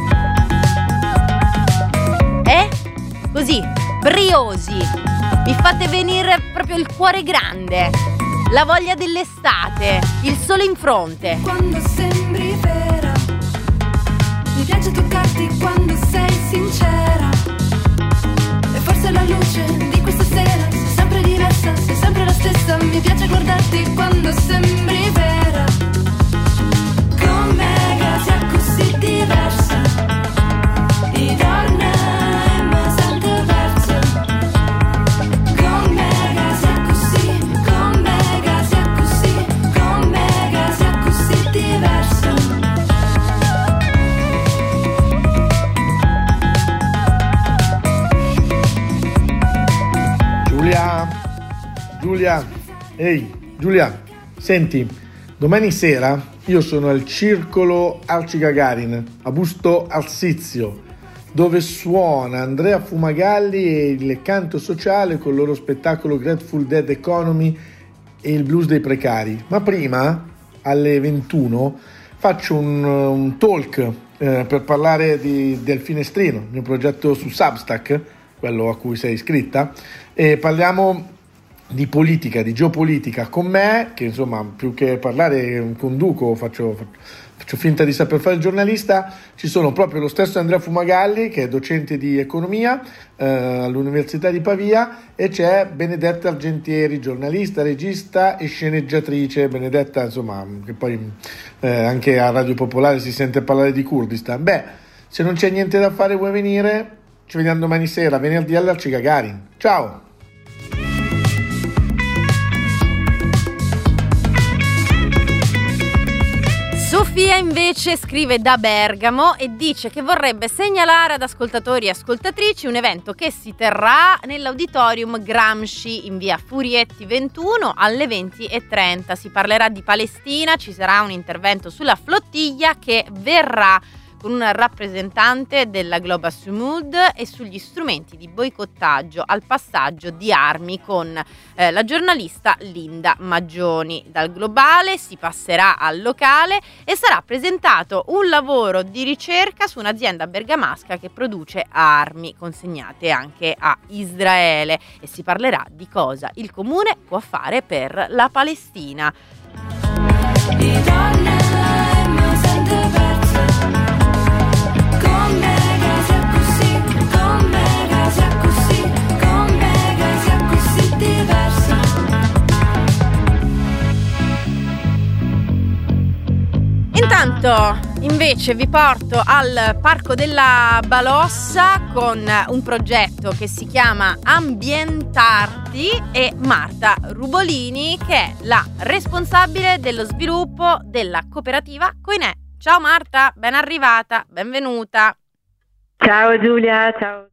Così, briosi, mi fate venire proprio il cuore grande, la voglia dell'estate, il sole in fronte. Quando sembri vera, mi piace toccarti quando sei sincera. E forse la luce di questa sera sei sempre diversa, sei sempre la stessa. Mi piace guardarti quando sembri vera. Con me che sia così diversa. I giorni Giulia, ehi Giulia, senti, domani sera io sono al Circolo Arci Gagarin, a Busto Arsizio, dove suona Andrea Fumagalli e il Canto Sociale con il loro spettacolo Grateful Dead Economy e il Blues dei Precari. Ma prima, alle 21, faccio un talk per parlare del Finestrino, il mio progetto su Substack, quello a cui sei iscritta, e parliamo di politica, di geopolitica con me, che insomma più che parlare conduco, faccio finta di saper fare il giornalista. Ci sono proprio lo stesso Andrea Fumagalli, che è docente di economia all'Università di Pavia, e c'è Benedetta Argentieri, giornalista, regista e sceneggiatrice. Benedetta, insomma, che poi anche a Radio Popolare si sente parlare di Kurdistan. Beh, se non c'è niente da fare, vuoi venire? Ci vediamo domani sera, venerdì all'Arci Gagarin. Ciao! Sofia invece scrive da Bergamo e dice che vorrebbe segnalare ad ascoltatori e ascoltatrici un evento che si terrà nell'Auditorium Gramsci in via Furietti 21 alle 20:30. Si parlerà di Palestina, ci sarà un intervento sulla flottiglia che verrà con un rappresentante della Global Sumud e sugli strumenti di boicottaggio al passaggio di armi con la giornalista Linda Maggioni. Dal globale si passerà al locale e sarà presentato un lavoro di ricerca su un'azienda bergamasca che produce armi consegnate anche a Israele, e si parlerà di cosa il comune può fare per la Palestina. Intanto invece vi porto al Parco della Balossa con un progetto che si chiama Ambientarti e Marta Rubolini, che è la responsabile dello sviluppo della cooperativa Coinè. Ciao Marta, ben arrivata, benvenuta. Ciao Giulia, ciao.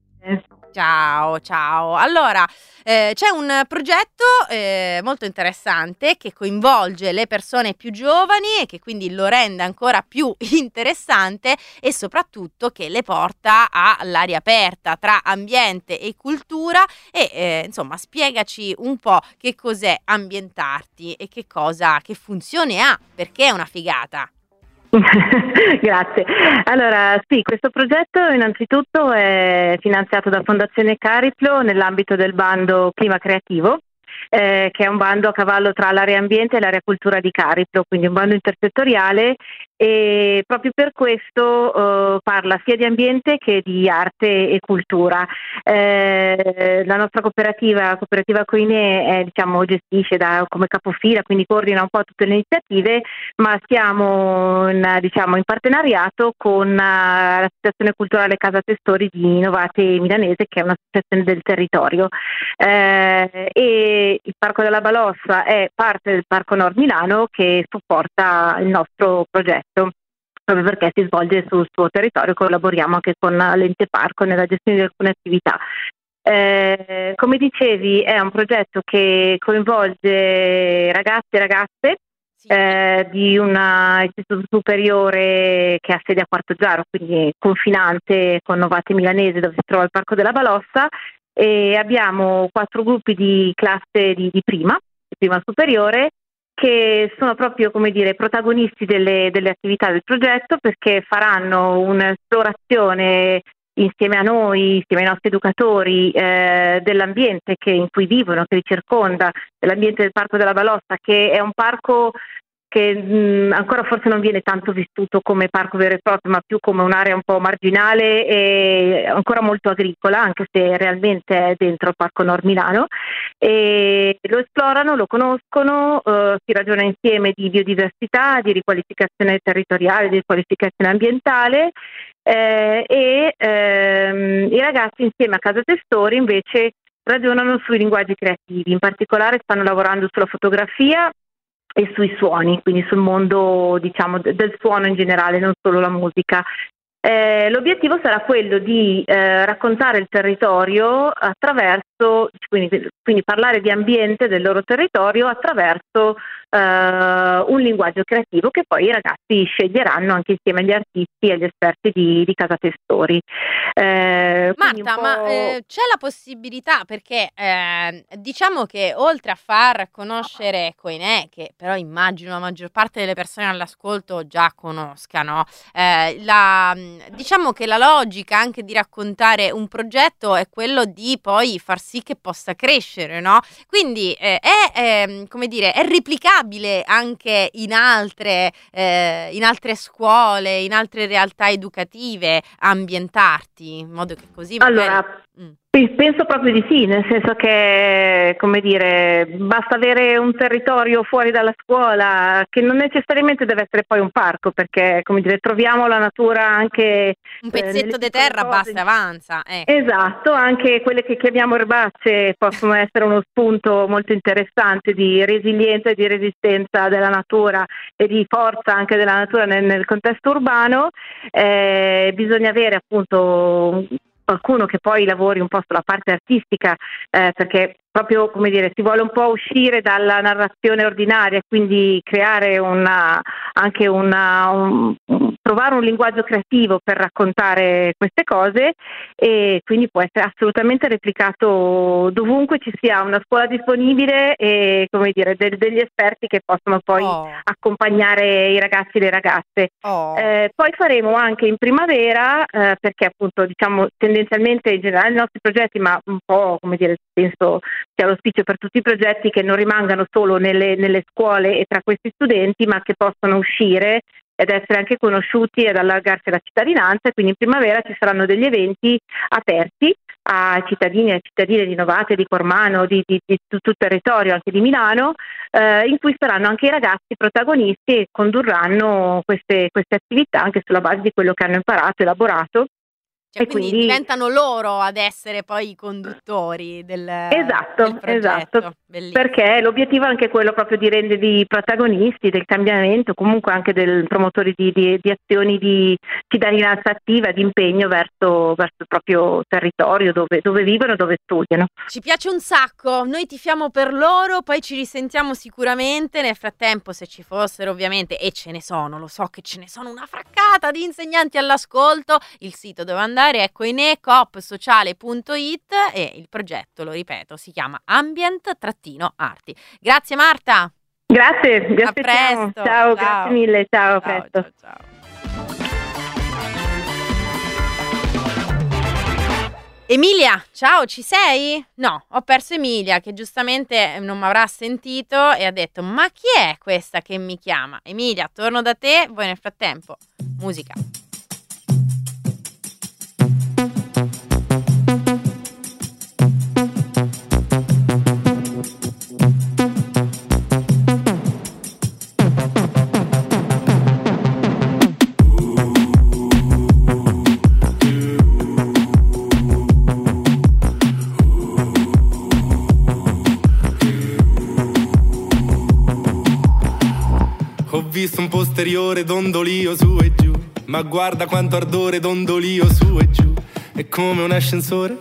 Ciao. Allora, c'è un progetto molto interessante che coinvolge le persone più giovani e che quindi lo rende ancora più interessante, e soprattutto che le porta all'aria aperta tra ambiente e cultura. E insomma, spiegaci un po' che cos'è Ambientarti e che funzione ha, perché è una figata. Grazie. Allora, sì, questo progetto innanzitutto è finanziato da Fondazione Cariplo nell'ambito del bando Clima Creativo, che è un bando a cavallo tra l'area ambiente e l'area cultura di Cariplo, quindi un bando intersettoriale, e proprio per questo parla sia di ambiente che di arte e cultura. La nostra cooperativa Coinè, gestisce come capofila, quindi coordina un po' tutte le iniziative, ma siamo in partenariato con l'Associazione Culturale Casa Testori di Novate Milanese, che è un'associazione del territorio. E il Parco della Balossa è parte del Parco Nord Milano, che supporta il nostro progetto, proprio perché si svolge sul suo territorio. Collaboriamo anche con l'ente parco nella gestione di alcune attività. Come dicevi, è un progetto che coinvolge ragazzi e ragazze di un istituto superiore che ha sede a Quartoggiaro, quindi confinante con Novate Milanese, dove si trova il Parco della Balossa, e abbiamo 4 gruppi di classe di prima superiore, che sono proprio, protagonisti delle attività del progetto, perché faranno un'esplorazione insieme a noi, insieme ai nostri educatori, dell'ambiente in cui vivono, che li circonda, dell'ambiente del Parco della Balossa, che è un parco che ancora forse non viene tanto vissuto come parco vero e proprio, ma più come un'area un po' marginale e ancora molto agricola, anche se realmente è dentro il Parco Nord Milano. E lo esplorano, lo conoscono, si ragiona insieme di biodiversità, di riqualificazione territoriale, di riqualificazione ambientale, i ragazzi insieme a Casa Testori invece ragionano sui linguaggi creativi. In particolare stanno lavorando sulla fotografia e sui suoni, quindi sul mondo del suono in generale, non solo la musica. L'obiettivo sarà quello di raccontare il territorio attraverso, quindi parlare di ambiente del loro territorio attraverso un linguaggio creativo che poi i ragazzi sceglieranno anche insieme agli artisti e agli esperti di Casa Testori. Marta, c'è la possibilità, perché diciamo che oltre a far conoscere Koiné, che però immagino la maggior parte delle persone all'ascolto già conoscano, diciamo che la logica anche di raccontare un progetto è quello di poi far sì che possa crescere, no? Quindi come dire, è replicabile anche in altre scuole, in altre realtà educative, ambientarti, in modo che così magari... Allora, penso proprio di sì, nel senso che, come dire, basta avere un territorio fuori dalla scuola che non necessariamente deve essere poi un parco, perché, come dire, troviamo la natura anche... Un pezzetto di terra basta e avanza. Esatto, anche quelle che chiamiamo erbacce possono essere uno spunto molto interessante di resilienza e di resistenza della natura e di forza anche della natura nel contesto urbano. Bisogna avere appunto qualcuno che poi lavori un po' sulla parte artistica, perché proprio, come dire, si vuole un po' uscire dalla narrazione ordinaria, quindi creare trovare un linguaggio creativo per raccontare queste cose, e quindi può essere assolutamente replicato dovunque ci sia una scuola disponibile e, come dire, degli esperti che possono poi accompagnare i ragazzi e le ragazze. Poi faremo anche in primavera, perché appunto, diciamo, tendenzialmente in generale i nostri progetti, ma un po', come dire, penso sia l'auspicio per tutti i progetti, che non rimangano solo nelle scuole e tra questi studenti, ma che possano uscire ed essere anche conosciuti ed allargarsi alla cittadinanza. Quindi in primavera ci saranno degli eventi aperti a cittadini e a cittadine di Novate, di Cormano, di tutto il territorio, anche di Milano, in cui saranno anche i ragazzi protagonisti e condurranno queste attività anche sulla base di quello che hanno imparato, elaborato. Cioè, quindi diventano loro ad essere poi i conduttori del progetto. Esatto. Bellissimo. Perché l'obiettivo è anche quello proprio di renderli protagonisti del cambiamento, comunque anche del promotori di azioni di cittadinanza attiva, di impegno verso il proprio territorio dove vivono, dove studiano. Ci piace un sacco, noi tifiamo per loro, poi ci risentiamo sicuramente. Nel frattempo, se ci fossero ovviamente, e ce ne sono, lo so che ce ne sono una fraccata di insegnanti all'ascolto, il sito dove andare è koiné.sociale.it e il progetto, lo ripeto, si chiama Ambient-Arti. Grazie Marta. Grazie, vi a aspettiamo. Presto. Ciao, grazie mille, ciao, a presto. Ciao. Emilia, ciao, ci sei? No, ho perso Emilia, che giustamente non mi avrà sentito e ha detto: ma chi è questa che mi chiama? Emilia, torno da te, voi nel frattempo musica. Ho visto un posteriore dondolio su e giù, ma guarda quanto ardore dondolio su e giù. È come un ascensore,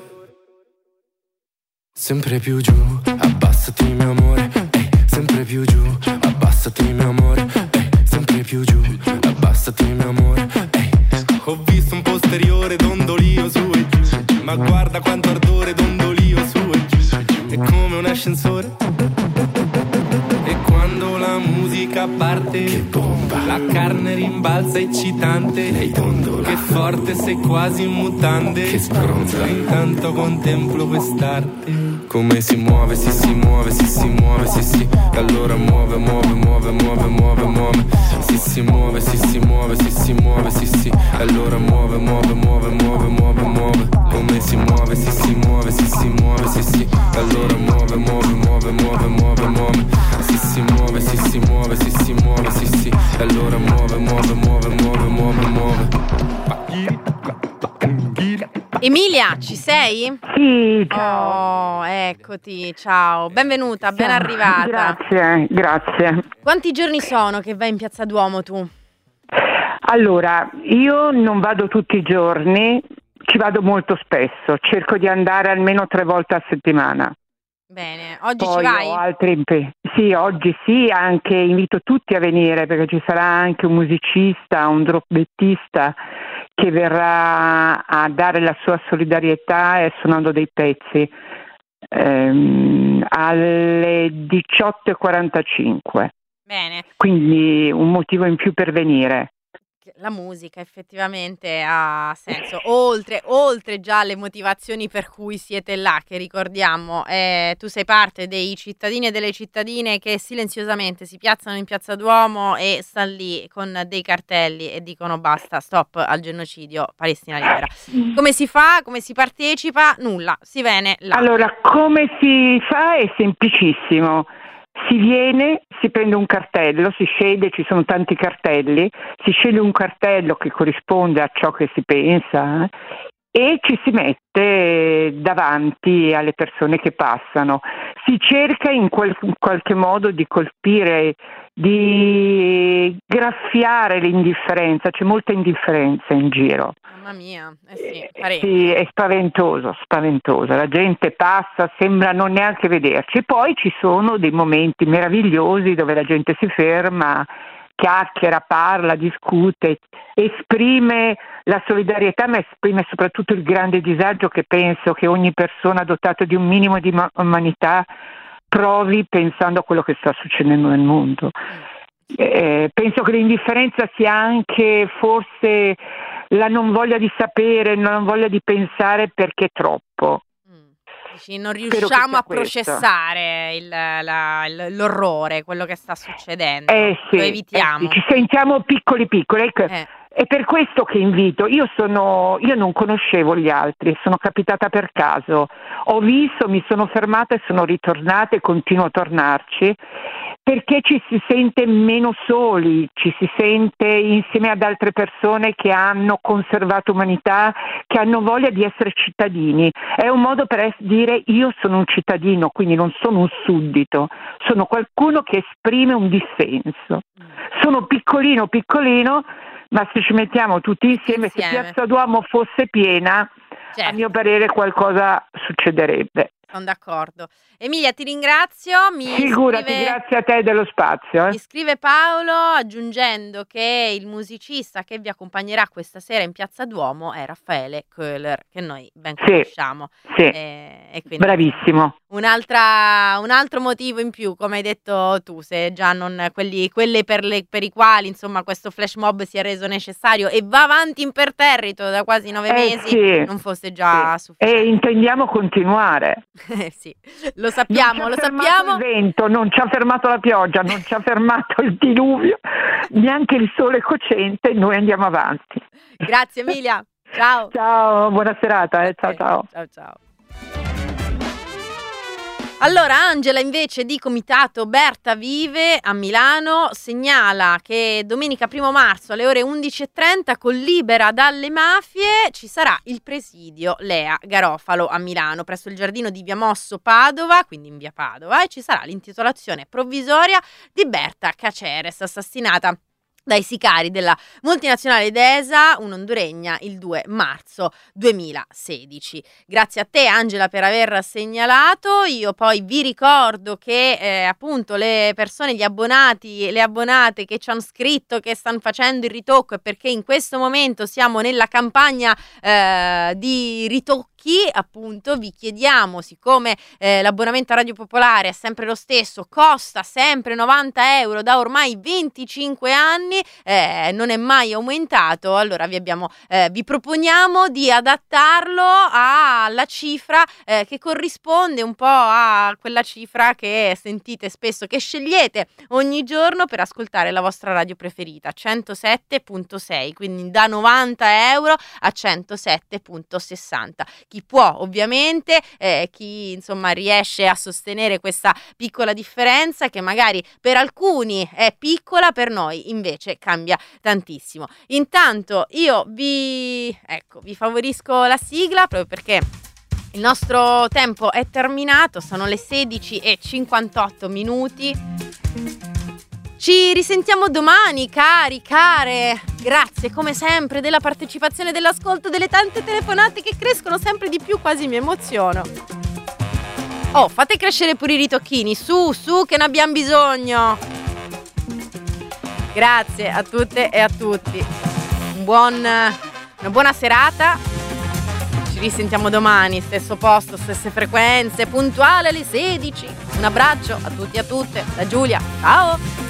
sempre più giù. Abbassati mio amore, sempre più giù. Abbassati mio amore, sempre più giù. Abbassati mio amore, Ho visto un posteriore dondolio su e giù, ma guarda quanto ardore dondolio su e giù. È come un ascensore. E quando la musica parte, che bomba, la carne rimbalza eccitante, lei dondola, che forte sei quasi in mutande, che sbronza, intanto contemplo quest'arte. Come si muove, si muove, si muove, sì. Allora muove, muove, muove, muove, muove, muove. Si muove, si muove, si muove, sì. Allora muove, muove, muove, muove, muove, muove. Come si muove, si muove, si muove, sì. Allora muove, muove, muove, muove, muove, muove. Si muove, si muove, si muove, sì. Allora muove, muove, muove, muove, muove, muove. Emilia, ci sei? Sì, ciao. Oh, eccoti, ciao. Benvenuta, ben arrivata. Grazie. Quanti giorni sono che vai in Piazza Duomo tu? Allora, io non vado tutti i giorni, ci vado molto spesso, cerco di andare almeno 3 volte a settimana. Bene, oggi Poi ci vai? ho altri impegni. Sì, oggi sì, anche invito tutti a venire perché ci sarà anche un musicista, un trombettista che verrà a dare la sua solidarietà suonando dei pezzi alle 18:45. Bene. Quindi un motivo in più per venire. La musica effettivamente ha senso, oltre già le motivazioni per cui siete là, che ricordiamo, tu sei parte dei cittadini e delle cittadine che silenziosamente si piazzano in Piazza Duomo e stanno lì con dei cartelli e dicono basta, stop al genocidio, Palestina libera. Come si fa? Come si partecipa? Nulla, si viene là. Allora, come si fa? È semplicissimo. Si viene, si prende un cartello, si sceglie, ci sono tanti cartelli, si sceglie un cartello che corrisponde a ciò che si pensa e ci si mette davanti alle persone che passano. Si cerca in qualche modo di colpire, di graffiare l'indifferenza, c'è molta indifferenza in giro. Mamma mia, sì, parecchio. Sì, è spaventoso, la gente passa, sembra non neanche vederci. Poi ci sono dei momenti meravigliosi dove la gente si ferma, chiacchiera, parla, discute, esprime la solidarietà, ma esprime soprattutto il grande disagio che penso che ogni persona dotata di un minimo di umanità provi pensando a quello che sta succedendo nel mondo. Penso che l'indifferenza sia anche forse la non voglia di sapere, la non voglia di pensare perché è troppo. Dici, non riusciamo a processare l'orrore, quello che sta succedendo. Sì, lo evitiamo. Ci sentiamo piccoli. È per questo che invito. Io non conoscevo gli altri, sono capitata per caso. Ho visto, mi sono fermata e sono ritornata e continuo a tornarci. Perché ci si sente meno soli, ci si sente insieme ad altre persone che hanno conservato umanità, che hanno voglia di essere cittadini. È un modo per dire io sono un cittadino, quindi non sono un suddito, sono qualcuno che esprime un dissenso. Sono piccolino, ma se ci mettiamo tutti insieme, se Piazza Duomo fosse piena, a mio parere qualcosa succederebbe. Sono d'accordo. Emilia, ti ringrazio. Figurati, grazie a te dello spazio. Mi scrive Paolo aggiungendo che il musicista che vi accompagnerà questa sera in Piazza Duomo è Raffaele Köhler, che noi ben conosciamo. Sì, e quindi bravissimo. Un altro motivo in più, come hai detto tu, se già non quelle per i quali insomma questo flash mob si è reso necessario e va avanti imperterrito da quasi 9 mesi, non fosse già sufficiente. E intendiamo continuare. Sì, lo sappiamo. Il vento, non ci ha fermato la pioggia, non ci ha fermato il diluvio, neanche il sole cocente, noi andiamo avanti. Grazie Emilia, ciao. Ciao, buona serata, ciao. Ciao. Allora, Angela invece di Comitato Berta Vive a Milano segnala che domenica 1 marzo alle ore 11:30 con Libera dalle mafie ci sarà il presidio Lea Garofalo a Milano presso il giardino di Via Mosso Padova, quindi in via Padova, e ci sarà l'intitolazione provvisoria di Berta Caceres, assassinata dai sicari della multinazionale Desa, un'onduregna, il 2 marzo 2016. Grazie a te Angela per aver segnalato. Io poi vi ricordo che appunto le persone, gli abbonati e le abbonate che ci hanno scritto che stanno facendo il ritocco è perché in questo momento siamo nella campagna di ritocchi. Appunto vi chiediamo, siccome l'abbonamento a Radio Popolare è sempre lo stesso, costa sempre 90 euro da ormai 25 anni, non è mai aumentato, allora vi proponiamo di adattarlo alla cifra che corrisponde un po' a quella cifra che sentite spesso, che scegliete ogni giorno per ascoltare la vostra radio preferita, 107.6, quindi da 90 euro a 107.60. Chi può ovviamente, chi insomma riesce a sostenere questa piccola differenza che magari per alcuni è piccola, per noi invece cambia tantissimo. Intanto io vi favorisco la sigla proprio perché il nostro tempo è terminato, sono le 16:58. Ci risentiamo domani, cari, care. Grazie come sempre della partecipazione, dell'ascolto, delle tante telefonate che crescono sempre di più, quasi mi emoziono. Oh, fate crescere pure i ritocchini, su, che ne abbiamo bisogno. Grazie a tutte e a tutti. Una buona serata. Ci risentiamo domani, stesso posto, stesse frequenze, puntuale alle 16. Un abbraccio a tutti e a tutte da Giulia. Ciao!